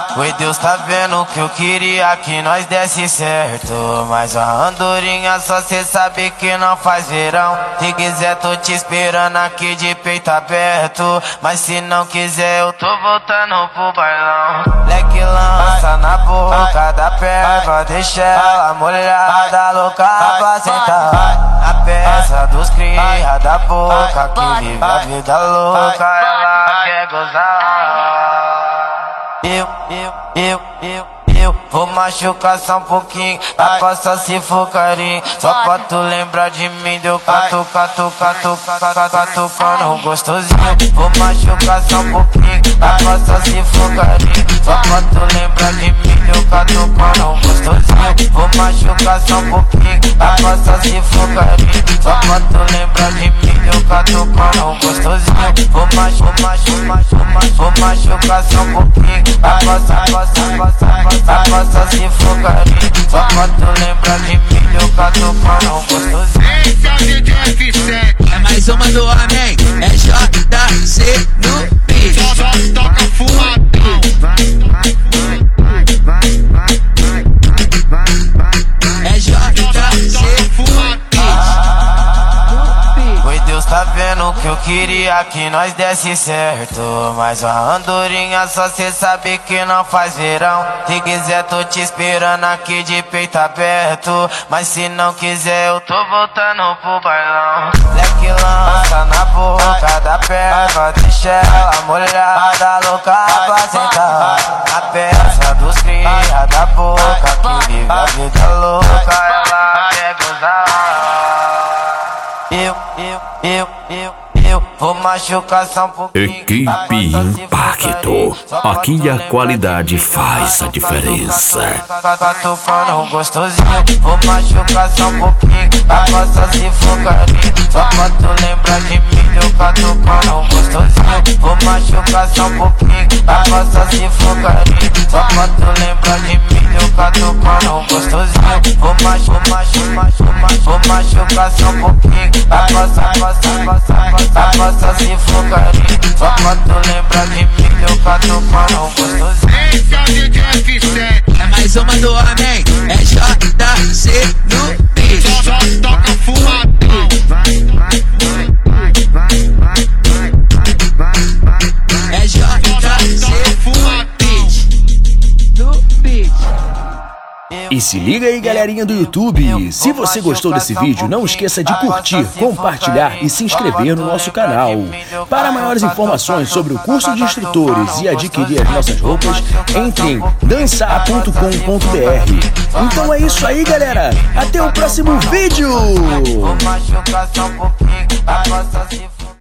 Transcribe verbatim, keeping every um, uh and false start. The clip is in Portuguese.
Oi, Deus tá vendo que eu queria que nós desse certo, mas a andorinha só cê sabe que não faz verão. Se quiser tô te esperando aqui de peito aberto, mas se não quiser eu tô voltando pro bailão. Leque lança na boca da perva, deixa ela molhada, louca pra sentar. A peça dos cria da boca, que vive a vida louca, ela quer gozar. Eu, eu, eu, eu, eu vou machucar só um pouquinho, pra passar se for carinho. Só pra tu lembrar de mim, deu catu, catu, catu, catu, catucando gostosinho. Vou machucar só um pouquinho, pra passar se for carinho. Só pra tu lembrar de mim, deu catucando gostosinho. Vou machucar só um pouquinho, pra passar se for carinho. Só pra tu lembrar de mim, deu catucando gostosinho. Vou machucar, machucar, vou machucar só um pouquinho, pra passar, passar, passar, passar, passar se for carinho. Só pra tu lembrar de mim, deu catucando gostosinho. Esse é o D J F sete. É mais uma do homem, é J C no beat. Só, só toca fumadão. É J C fumadão. Oi, Deus tá vendo que eu queria que nós desse certo, mas a andorinha só cê sabe que não faz verão. Se quiser tô te esperando aqui de peito aberto, mas se não quiser eu tô voltando pro bailão. Leque lança na boca da perva, deixa ela molhada, louca pra sentar. A peça dos cria da boca, que vive a vida louca, ela quer gozar. Eu, eu, eu, eu, eu vou machucar só um pouquinho. Equipe Impacto. Aqui a qualidade faz a diferença. Catucando gostosinho. Vou machucar só um pouquinho, pra passar se for carinho. Só pra tu lembrar de mim, deu catucando gostosinho. Vou machucar só um pouquinho, pra passar se for carinho. Só pra tu lembrar de mim, deu catucando gostosinho. Vou machucar, machucar, vou machucar só um pouquinho, pra passar, passar, passar, passar, passar se for carinho. Só pra tu lembrar de mim, deu catucando gostosinho. Esse é o D J F sete. É mais uma do homem, é J C no beat. Só, só toca fumadão. É J C no beat. E se liga aí, galerinha do YouTube, se você gostou desse vídeo, não esqueça de curtir, compartilhar e se inscrever no nosso canal. Para maiores informações sobre o curso de instrutores e adquirir as nossas roupas, entre em dançar ponto com ponto br. Então é isso aí, galera, até o próximo vídeo! Vou machucar só um pouquinho, pra passar se